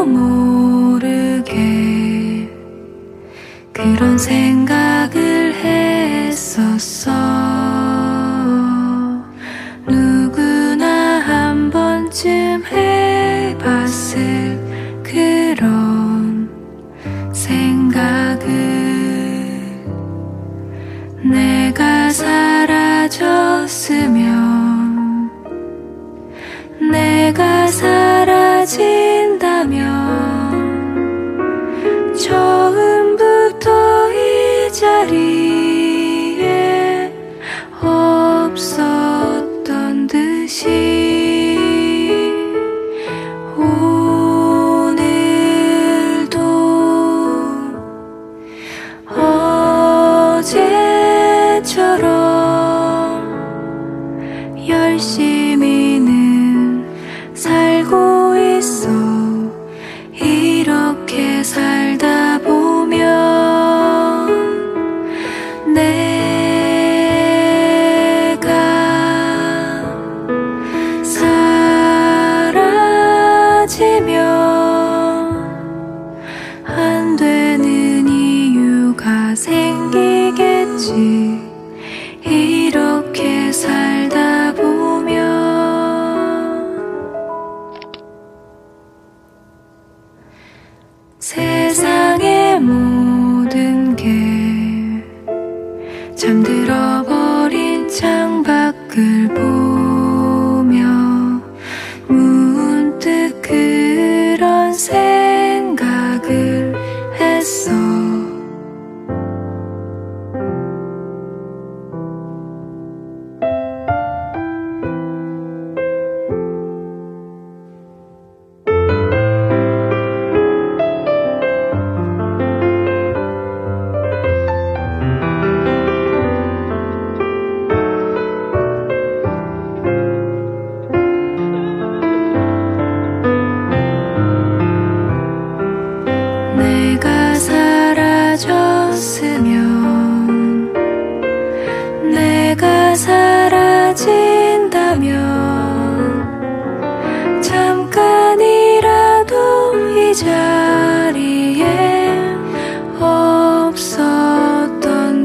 아무도 모르게 그런 생각을 했었어. 누구나 한 번쯤 해봤을 그런 생각을. 내가 사라졌으면, 내가 사라진다면 처음부터 이 자리에 없었던 듯이 오늘도 어제처럼 열심히는 살고 있어. 이렇게 살다 보면 내가 사라지면 안 되는 이유가 생기겠지. 이렇게 살다 보면 세상의 모든 게 잠들어버린 창밖을 보며 문득 그런 생각을 했어. 내가 사라졌으면, 내가 사라진다면 잠깐이라도 이 자리에 없었던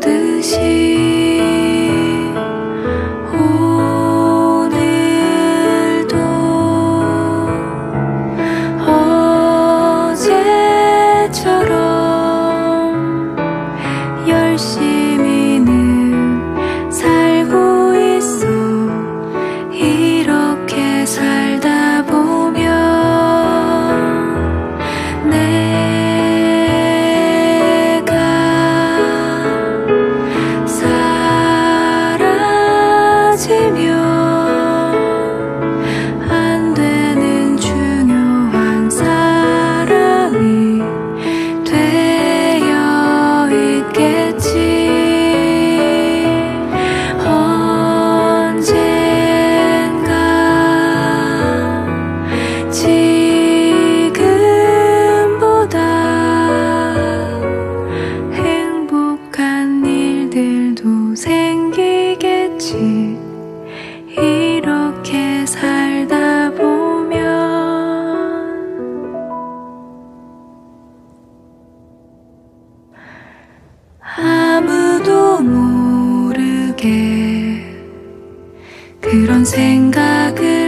듯이 오늘도 어제처럼 열심히는 살고 있어. 이렇게 살다 보면 내가 사라지면 안 되는 중요한 사람이 되어 있겠지. 언젠가 지금보다 행복한 일들도 생기겠지. 이렇게 살다 보면 아무도 모르게 그런 생각을